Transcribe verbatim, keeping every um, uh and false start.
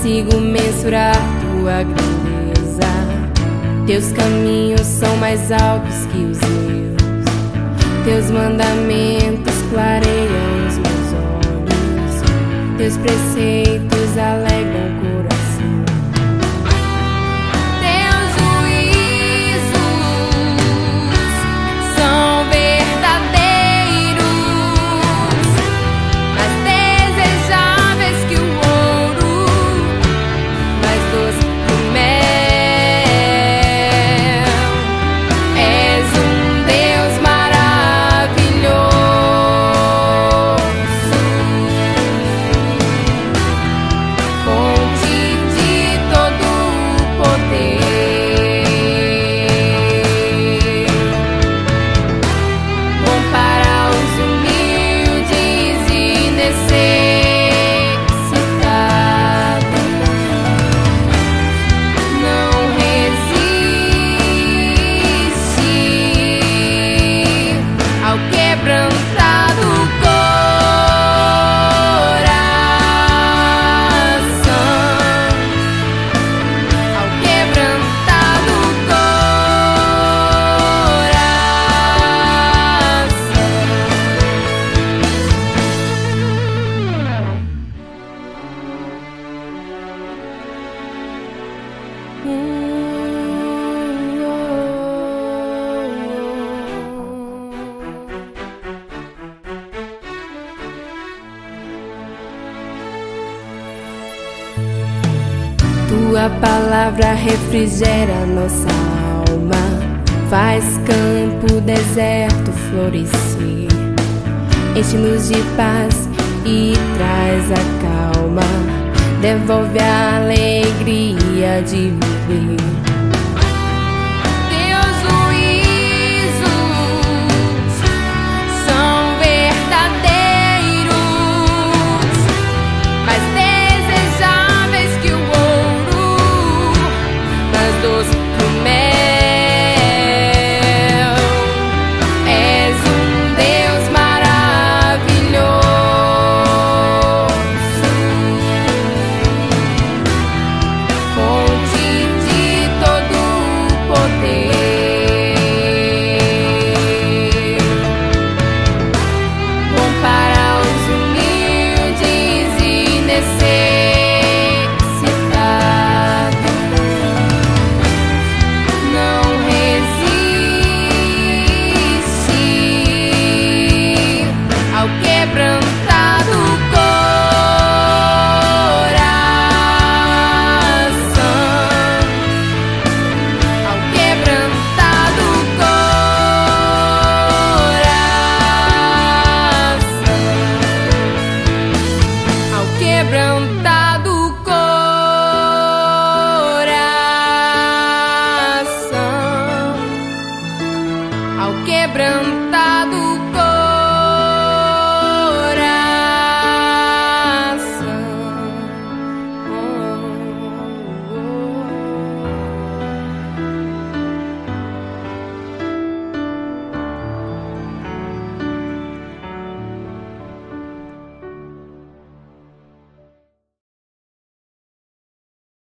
consigo mensurar tua grandeza. Teus caminhos são mais altos que os meus. Teus mandamentos clareiam os meus olhos. Teus preceitos alegram o coração. Tua palavra refrigera nossa alma, faz campo, deserto florescer, enche-nos de paz e traz a calma, devolve a alegria de viver. Quebrando